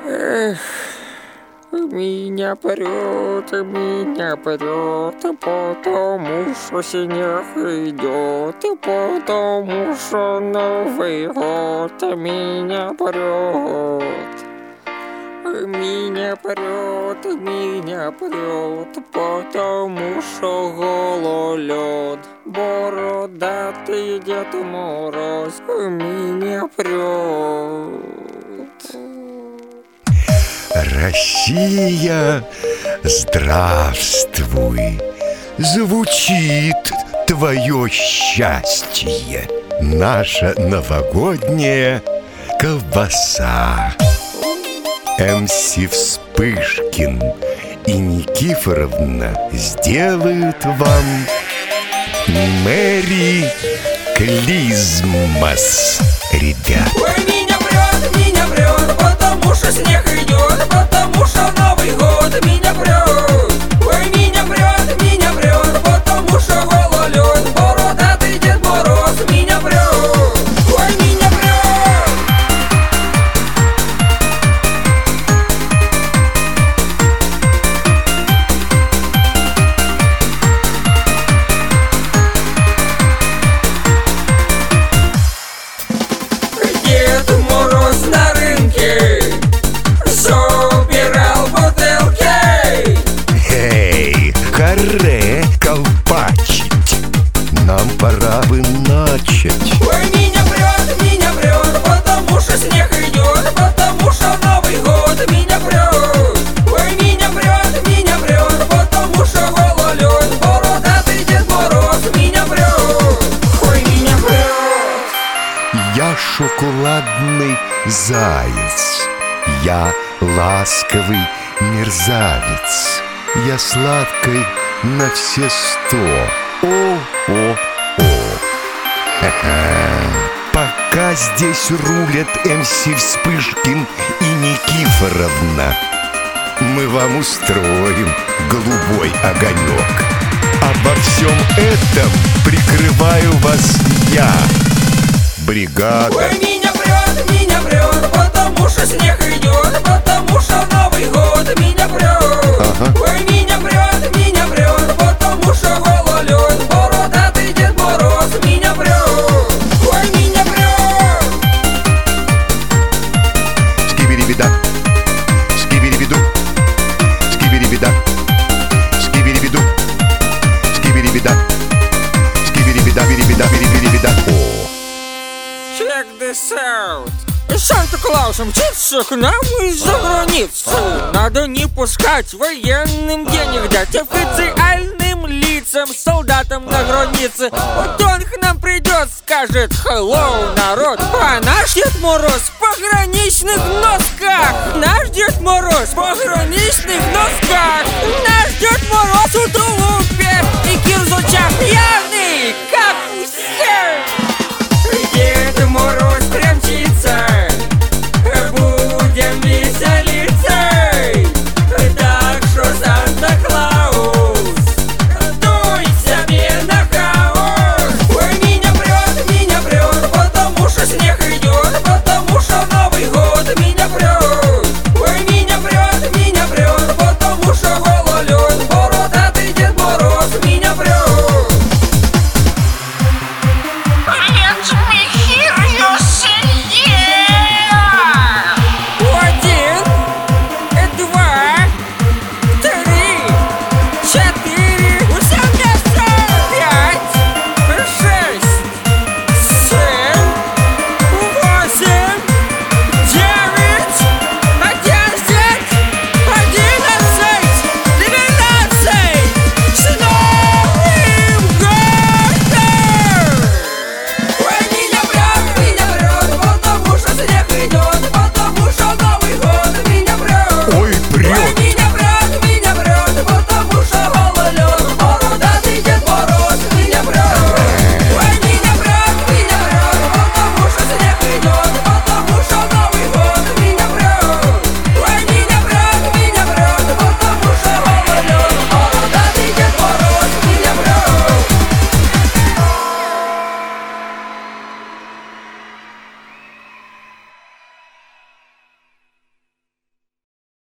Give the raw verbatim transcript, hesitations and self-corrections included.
Эх, меня прет, меня прет, потому что снег идет, и потому что Новый год меня прет. Меня прет, меня прет, потому что гололед. Бородатый Дед Мороз меня прет. Россия, здравствуй! Звучит твое счастье, наша новогодняя колбаса. эм си Вспышкин и Никифоровна сделают вам Мэри Клизмас, ребят. Ой, меня прет, меня прет, потому что снег идет, потому что Новый год меня прет. Ой, меня прет, меня прет, потому что гололед, бородатый Дед Мороз меня прет. Ой, меня прет. Дед Мороз на рынке собирал бутылки. Эй, харе колпачить, нам пора бы начать. Ой, меня прет, меня прет, потому что снег идет, потому что Новый год меня прет. Ой, меня прет, меня прет, потому что гололед, бородатый Дед Мороз меня прет. Ой, меня прет. Я шоколадный заяц, я ласковый мерзавец, я сладкой на все сто. О-о-о. Ха-ха. Пока здесь рулят эм си Вспышкин и Никифоровна, мы вам устроим голубой огонек. Обо всем этом прикрываю вас я, бригада. Ой, меня прет, меня прет, потому что снег идет, потому что Новый год меня прет. Ага. Ой, меня прет, меня прет, потому что гололед, бородатый Дед Мороз меня прет. Ой, меня прет. Скибиди-бида, скибиди-биду, скибиди-бида, скибиди-биду, скибиди-бида, скибиди-бида, биди-бида, биди-бида. О! Check this out. Санта-Клаус мчится к нам из-за границы. Надо не пускать военным денег дать, официальным лицам, солдатам на границе. Вот он к нам придет, скажет hello, народ. А наш Дед Мороз в пограничных носках. Наш Дед Мороз в пограничных носках. Наш Дед Мороз в тулупе и кирзачах пьяный, как у всех. Дед